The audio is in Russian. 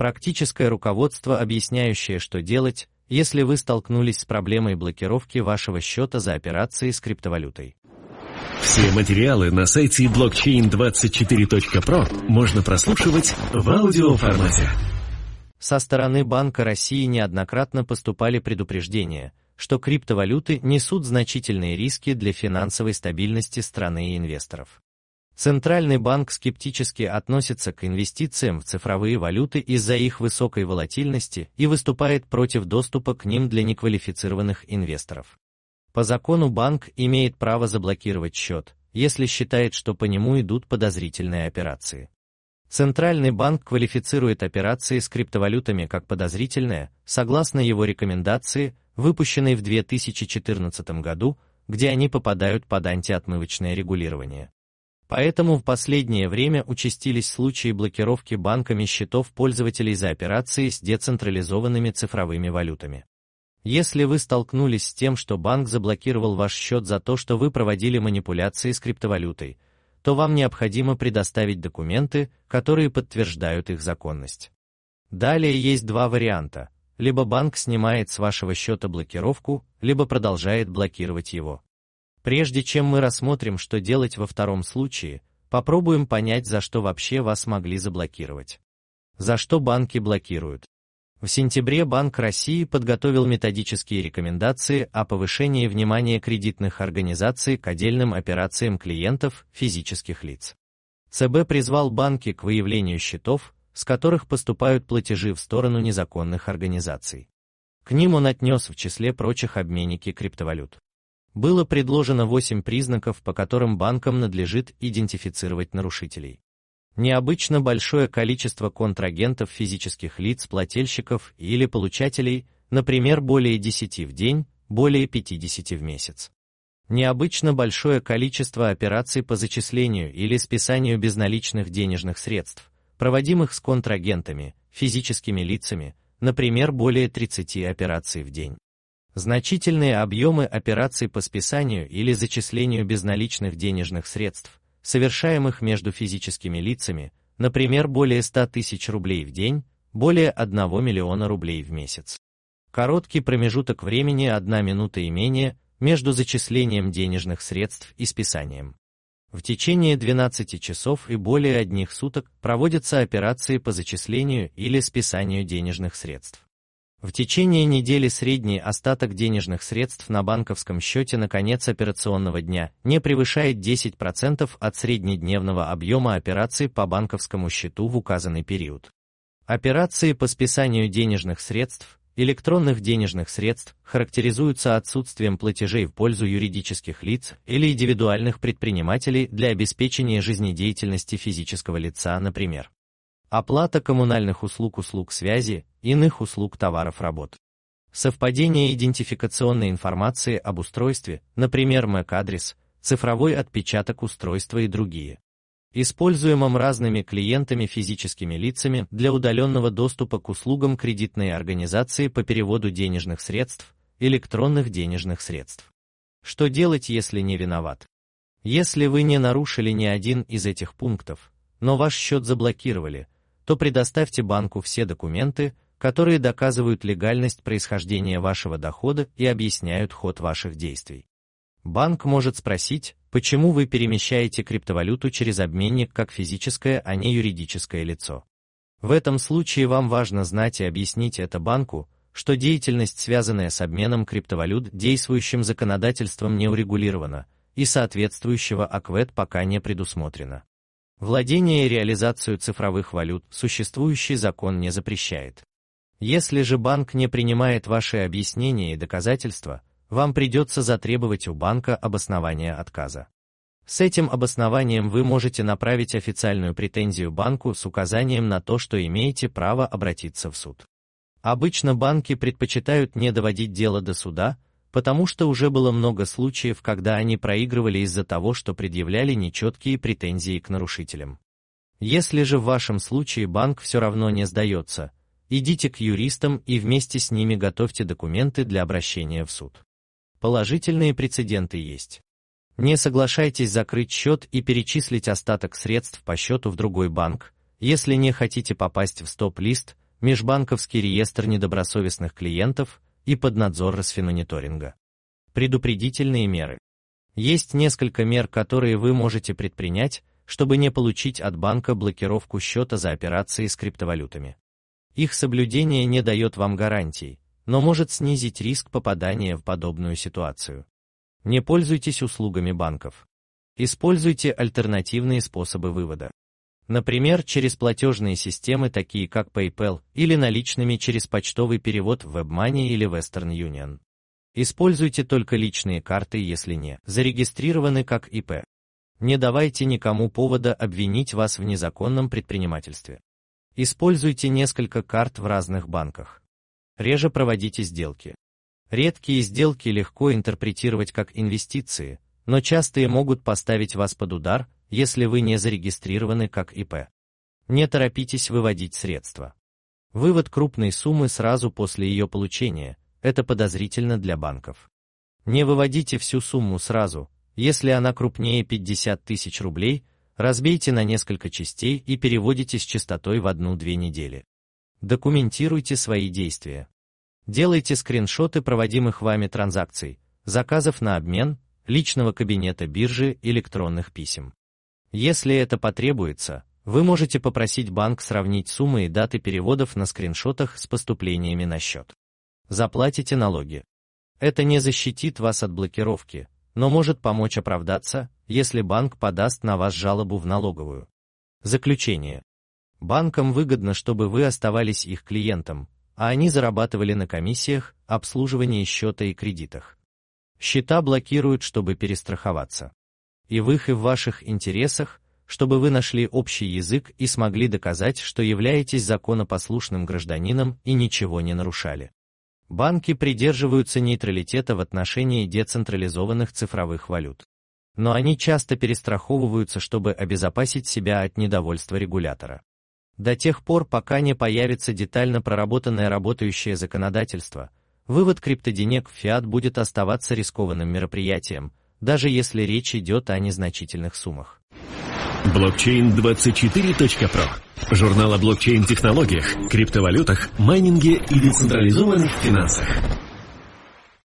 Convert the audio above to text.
Практическое руководство, объясняющее, что делать, если вы столкнулись с проблемой блокировки вашего счета за операции с криптовалютой. Все материалы на сайте blockchain24.pro можно прослушивать в аудиоформате. Со стороны Банка России неоднократно поступали предупреждения, что криптовалюты несут значительные риски для финансовой стабильности страны и инвесторов. Центральный банк скептически относится к инвестициям в цифровые валюты из-за их высокой волатильности и выступает против доступа к ним для неквалифицированных инвесторов. По закону банк имеет право заблокировать счет, если считает, что по нему идут подозрительные операции. Центральный банк квалифицирует операции с криптовалютами как подозрительные, согласно его рекомендации, выпущенной в 2014 году, где они попадают под антиотмывочное регулирование. Поэтому в последнее время участились случаи блокировки банками счетов пользователей за операции с децентрализованными цифровыми валютами. Если вы столкнулись с тем, что банк заблокировал ваш счет за то, что вы проводили манипуляции с криптовалютой, то вам необходимо предоставить документы, которые подтверждают их законность. Далее есть два варианта: либо банк снимает с вашего счета блокировку, либо продолжает блокировать его. Прежде чем мы рассмотрим, что делать во втором случае, попробуем понять, за что вообще вас могли заблокировать. За что банки блокируют? В сентябре Банк России подготовил методические рекомендации о повышении внимания кредитных организаций к отдельным операциям клиентов, физических лиц. ЦБ призвал банки к выявлению счетов, с которых поступают платежи в сторону незаконных организаций. К ним он отнес в числе прочих обменники криптовалют. Было предложено 8 признаков, по которым банкам надлежит идентифицировать нарушителей. Необычно большое количество контрагентов физических лиц, плательщиков или получателей, например, более 10 в день, более 50 в месяц. Необычно большое количество операций по зачислению или списанию безналичных денежных средств, проводимых с контрагентами, физическими лицами, например, более 30 операций в день. Значительные объемы операций по списанию или зачислению безналичных денежных средств, совершаемых между физическими лицами, например, более 100 тысяч рублей в день, более 1 миллиона рублей в месяц. Короткий промежуток времени 1 минута и менее между зачислением денежных средств и списанием. В течение 12 часов и более 1 суток проводятся операции по зачислению или списанию денежных средств. В течение недели средний остаток денежных средств на банковском счете на конец операционного дня не превышает 10% от среднедневного объема операций по банковскому счету в указанный период. Операции по списанию денежных средств, электронных денежных средств характеризуются отсутствием платежей в пользу юридических лиц или индивидуальных предпринимателей для обеспечения жизнедеятельности физического лица, например. Оплата коммунальных услуг, услуг связи, иных услуг, товаров, работ. Совпадение идентификационной информации об устройстве, например, MAC-адрес, цифровой отпечаток устройства и другие. Используемым разными клиентами, физическими лицами для удаленного доступа к услугам кредитной организации по переводу денежных средств, электронных денежных средств. Что делать, если не виноват? Если вы не нарушили ни один из этих пунктов, но ваш счет заблокировали, то предоставьте банку все документы, которые доказывают легальность происхождения вашего дохода и объясняют ход ваших действий. Банк может спросить, почему вы перемещаете криптовалюту через обменник как физическое, а не юридическое лицо. В этом случае вам важно знать и объяснить это банку, что деятельность, связанная с обменом криптовалют, действующим законодательством не урегулирована, и соответствующего АКВЭД пока не предусмотрено. Владение и реализацию цифровых валют существующий закон не запрещает. Если же банк не принимает ваши объяснения и доказательства, вам придется затребовать у банка обоснование отказа. С этим обоснованием вы можете направить официальную претензию банку с указанием на то, что имеете право обратиться в суд. Обычно банки предпочитают не доводить дело до суда, потому что уже было много случаев, когда они проигрывали из-за того, что предъявляли нечеткие претензии к нарушителям. Если же в вашем случае банк все равно не сдается, идите к юристам и вместе с ними готовьте документы для обращения в суд. Положительные прецеденты есть. Не соглашайтесь закрыть счет и перечислить остаток средств по счету в другой банк, если не хотите попасть в стоп-лист, межбанковский реестр недобросовестных клиентов и под надзор Росфинмониторинга. Предупредительные меры. Есть несколько мер, которые вы можете предпринять, чтобы не получить от банка блокировку счета за операции с криптовалютами. Их соблюдение не дает вам гарантий, но может снизить риск попадания в подобную ситуацию. Не пользуйтесь услугами банков. Используйте альтернативные способы вывода. Например, через платежные системы, такие как PayPal, или наличными через почтовый перевод в WebMoney или Western Union. Используйте только личные карты, если не зарегистрированы как ИП. Не давайте никому повода обвинить вас в незаконном предпринимательстве. Используйте несколько карт в разных банках. Реже проводите сделки. Редкие сделки легко интерпретировать как инвестиции, но частые могут поставить вас под удар, если вы не зарегистрированы как ИП. Не торопитесь выводить средства. Вывод крупной суммы сразу после ее получения – это подозрительно для банков. Не выводите всю сумму сразу, если она крупнее 50 тысяч рублей, разбейте на несколько частей и переводите с частотой в 1-2 недели. Документируйте свои действия. Делайте скриншоты проводимых вами транзакций, заказов на обмен, личного кабинета биржи, электронных писем. Если это потребуется, вы можете попросить банк сравнить суммы и даты переводов на скриншотах с поступлениями на счет. Заплатите налоги. Это не защитит вас от блокировки, но может помочь оправдаться, если банк подаст на вас жалобу в налоговую. Заключение. Банкам выгодно, чтобы вы оставались их клиентом, а они зарабатывали на комиссиях, обслуживании счета и кредитах. Счета блокируют, чтобы перестраховаться. И в их и в ваших интересах, чтобы вы нашли общий язык и смогли доказать, что являетесь законопослушным гражданином и ничего не нарушали. Банки придерживаются нейтралитета в отношении децентрализованных цифровых валют. Но они часто перестраховываются, чтобы обезопасить себя от недовольства регулятора. До тех пор, пока не появится детально проработанное работающее законодательство, вывод криптоденег в фиат будет оставаться рискованным мероприятием, даже если речь идет о незначительных суммах. Blockchain24.pro. Журнал о блокчейн-технологиях, криптовалютах, майнинге и децентрализованных финансах.